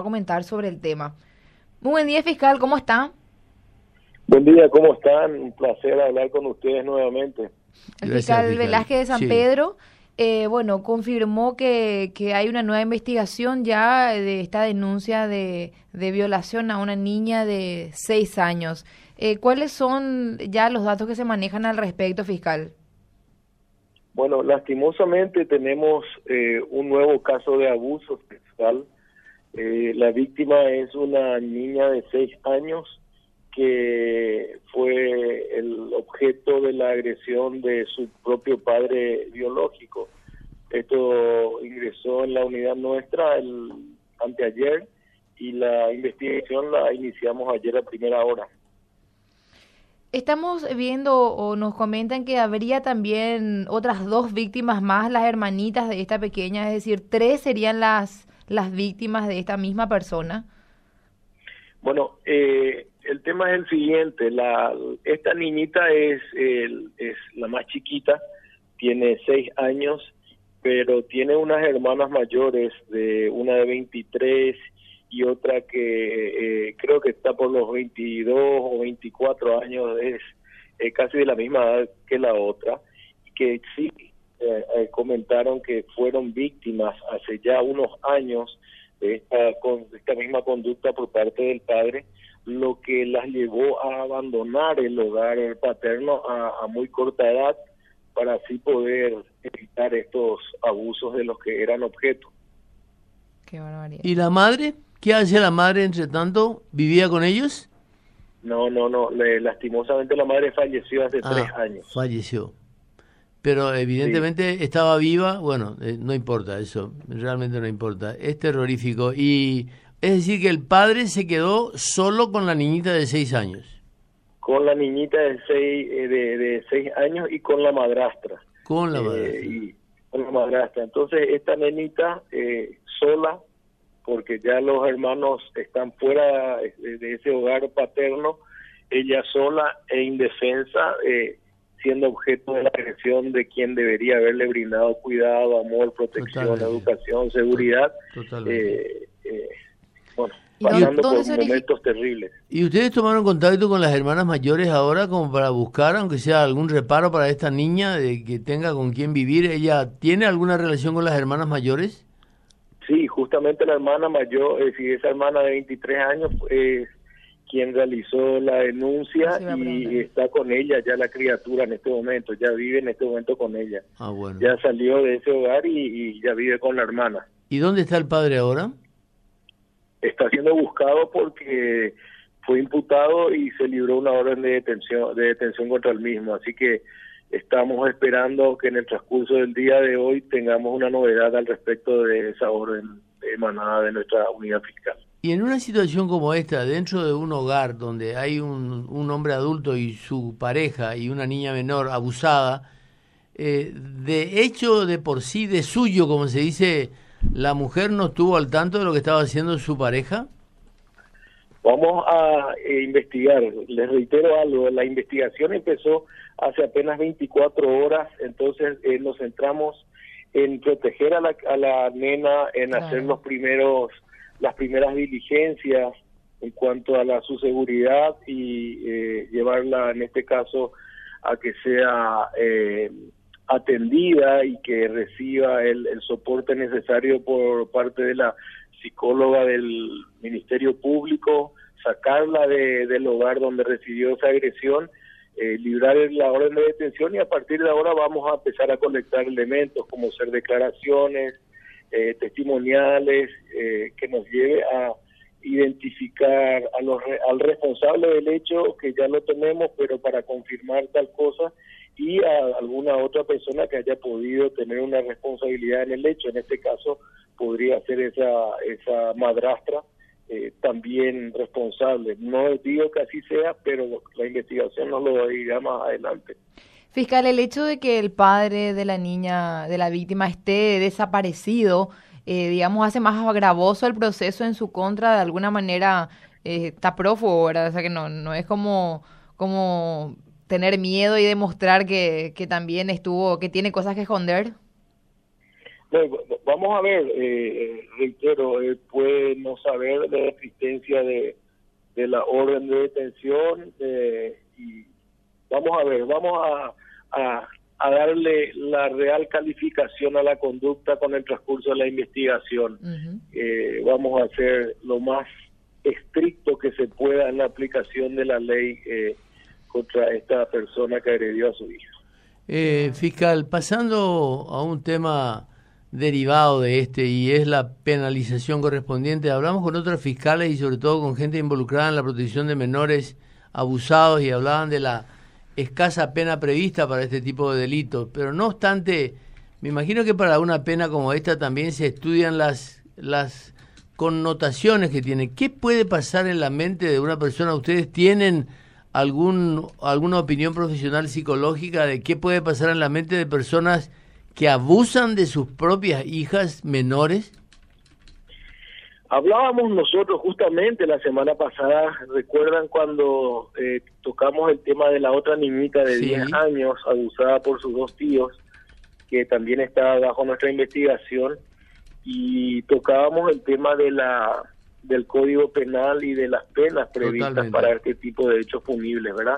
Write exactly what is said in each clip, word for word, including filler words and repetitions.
comentar sobre el tema. Muy buen día, fiscal, ¿cómo está? Buen día, ¿cómo están? Un placer hablar con ustedes nuevamente. El Gracias, fiscal, fiscal. Velázquez de San Sí. Pedro, eh, bueno, confirmó que, que hay una nueva investigación ya de esta denuncia de, de violación a una niña de seis años. Eh, ¿Cuáles son ya los datos que se manejan al respecto, fiscal? Bueno, lastimosamente tenemos eh, un nuevo caso de abuso sexual. Eh, la víctima es una niña de seis años que fue el objeto de la agresión de su propio padre biológico. Esto ingresó en la unidad nuestra el anteayer y la investigación la iniciamos ayer a primera hora. Estamos viendo o nos comentan que habría también otras dos víctimas más, las hermanitas de esta pequeña, es decir, tres serían las, las víctimas de esta misma persona. Bueno, eh, el tema es el siguiente, la, esta niñita es, el, es la más chiquita, tiene seis años, pero tiene unas hermanas mayores, de una de veintitrés y otra que eh, creo que está por los veintidós o veinticuatro años, es eh, casi de la misma edad que la otra, y que sí eh, eh, comentaron que fueron víctimas hace ya unos años de esta, con, de esta misma conducta por parte del padre, lo que las llevó a abandonar el hogar paterno a, a muy corta edad para así poder evitar estos abusos de los que eran objeto. Qué barbaridad. ¿Y la madre? ¿Qué hace la madre entre tanto? ¿Vivía con ellos? No, no, no, le, lastimosamente la madre falleció hace Ah, tres años. falleció. Pero evidentemente sí. Estaba viva, bueno, eh, no importa eso, realmente no importa. Es terrorífico. Y es decir que el padre se quedó solo con la niñita de seis años. Con la niñita de seis, eh, de, de seis años y con la madrastra. Con la madrastra. Eh, y con la madrastra. Entonces esta nenita eh, sola, porque ya los hermanos están fuera de, de ese hogar paterno, ella sola e indefensa, eh, siendo objeto de la agresión de quien debería haberle brindado cuidado, amor, protección, Totalmente. educación, seguridad. Totalmente. Eh, eh, bueno, ¿Y pasando dónde por se origi- momentos terribles. ¿Y ustedes tomaron contacto con las hermanas mayores ahora como para buscar, aunque sea algún reparo para esta niña, de que tenga con quién vivir? ¿Ella tiene alguna relación con las hermanas mayores? Sí, justamente la hermana mayor, es decir, esa hermana de veintitrés años es quien realizó la denuncia Sí, va a y preguntar. está con ella ya la criatura en este momento, ya vive en este momento con ella. Ah, bueno. Ya salió de ese hogar y, y ya vive con la hermana. ¿Y dónde está el padre ahora? Está siendo buscado porque fue imputado y se libró una orden de detención, de detención contra el mismo, así que estamos esperando que en el transcurso del día de hoy tengamos una novedad al respecto de esa orden emanada de nuestra unidad fiscal. Y en una situación como esta, dentro de un hogar donde hay un, un hombre adulto y su pareja y una niña menor abusada, eh, de hecho de por sí, de suyo, como se dice, ¿la mujer no estuvo al tanto de lo que estaba haciendo su pareja? Vamos a eh, investigar, les reitero algo, la investigación empezó hace apenas veinticuatro horas, entonces eh, nos centramos en proteger a la, a la nena, en Claro. hacer los primeros, las primeras diligencias en cuanto a la, su seguridad y eh, llevarla en este caso a que sea eh, atendida y que reciba el, el soporte necesario por parte de la psicóloga del Ministerio Público, sacarla de, del hogar donde recibió esa agresión, eh, librar la orden de detención y a partir de ahora vamos a empezar a colectar elementos como ser declaraciones, eh, testimoniales, eh, que nos lleve a identificar a los, al responsable del hecho, que ya lo tenemos, pero para confirmar tal cosa, y a alguna otra persona que haya podido tener una responsabilidad en el hecho. En este caso podría ser esa esa madrastra eh, también responsable. No digo que así sea, pero la investigación nos lo dirá más adelante. Fiscal, el hecho de que el padre de la niña, de la víctima, esté desaparecido, eh, digamos, hace más gravoso el proceso en su contra, de alguna manera eh, está prófugo, ¿verdad? O sea que no, no es como, como tener miedo y demostrar que, que también estuvo, que tiene cosas que esconder. Bueno, vamos a ver, eh, reitero, eh, puede no saber de la existencia de, de la orden de detención eh, y vamos a ver, vamos a, a, a darle la real calificación a la conducta con el transcurso de la investigación. Uh-huh. Eh, vamos a hacer lo más estricto que se pueda en la aplicación de la ley eh, contra esta persona que agredió a su hija. Eh, fiscal, pasando a un tema derivado de este y es la penalización correspondiente, hablamos con otros fiscales y sobre todo con gente involucrada en la protección de menores abusados y hablaban de la escasa pena prevista para este tipo de delitos, pero no obstante, me imagino que para una pena como esta también se estudian las, las connotaciones que tiene. ¿Qué puede pasar en la mente de una persona? ¿Ustedes tienen algún alguna opinión profesional psicológica de qué puede pasar en la mente de personas que abusan de sus propias hijas menores? Hablábamos nosotros justamente la semana pasada, ¿recuerdan cuando eh, tocamos el tema de la otra niñita de sí. diez años abusada por sus dos tíos, que también está bajo nuestra investigación, y tocábamos el tema de la del Código Penal y de las penas previstas Totalmente. Para este tipo de hechos punibles, ¿verdad?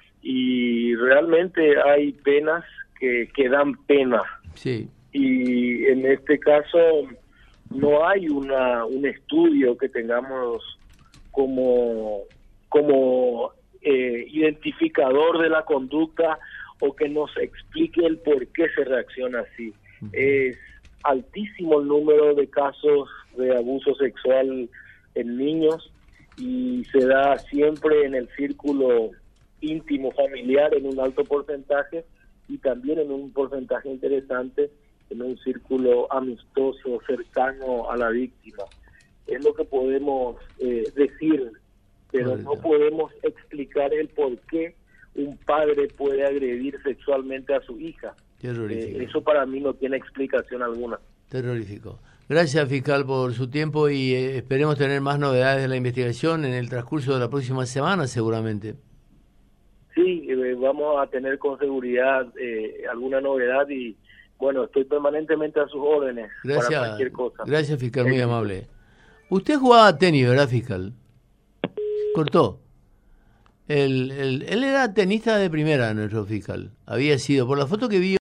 Y realmente hay penas que, que dan pena. Sí. Y en este caso no hay una un estudio que tengamos como como eh, identificador de la conducta o que nos explique el por qué se reacciona así. Uh-huh. Es altísimo el número de casos de abuso sexual en niños y se da siempre en el círculo íntimo familiar en un alto porcentaje y también en un porcentaje interesante en un círculo amistoso cercano a la víctima. Es lo que podemos eh, decir, pero no podemos explicar el por qué un padre puede agredir sexualmente a su hija. Eh, eso para mí no tiene explicación alguna. Terrorífico. Gracias, fiscal, por su tiempo y eh, esperemos tener más novedades de la investigación en el transcurso de la próxima semana, seguramente. Sí, eh, vamos a tener con seguridad eh, alguna novedad y, bueno, estoy permanentemente a sus órdenes gracias, para cualquier cosa. Gracias, fiscal, muy amable. Usted jugaba tenis, ¿verdad, fiscal? Cortó. El, el, él era tenista de primera, nuestro fiscal. Había sido, por la foto que vi